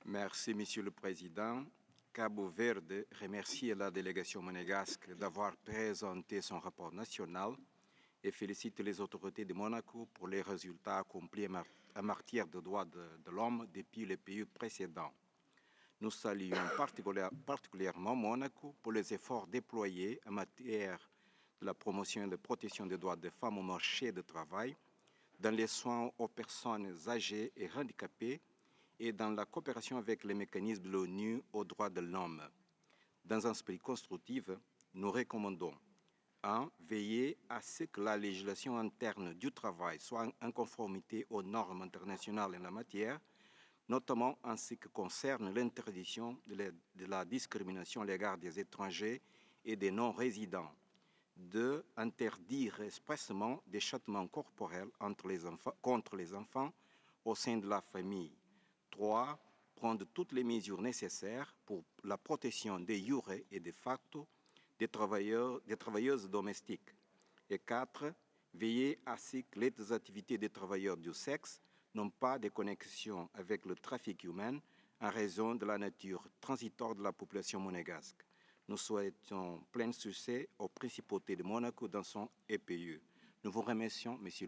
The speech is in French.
Merci, Monsieur le Président. Cabo Verde remercie la délégation monégasque d'avoir présenté son rapport national et félicite les autorités de Monaco pour les résultats accomplis en matière de droits de l'homme depuis les pays précédents. Nous saluons particulièrement Monaco pour les efforts déployés en matière de la promotion et de protection des droits des femmes au marché du travail, dans les soins aux personnes âgées et handicapées et dans la coopération avec les mécanismes de l'ONU aux droits de l'homme. Dans un esprit constructif, nous recommandons 1. Veiller à ce que la législation interne du travail soit en conformité aux normes internationales en la matière, notamment en ce qui concerne l'interdiction de la discrimination à l'égard des étrangers et des non-résidents. 2. Interdire expressément des châtiments corporels contre les enfants au sein de la famille. 3. Prendre toutes les mesures nécessaires pour la protection des jure et de facto des travailleuses domestiques. Et 4. Veiller à ce que les activités des travailleurs du sexe n'ont pas de connexion avec le trafic humain en raison de la nature transitoire de la population monégasque. Nous souhaitons plein succès aux principautés de Monaco dans son EPE. Nous vous remercions, Monsieur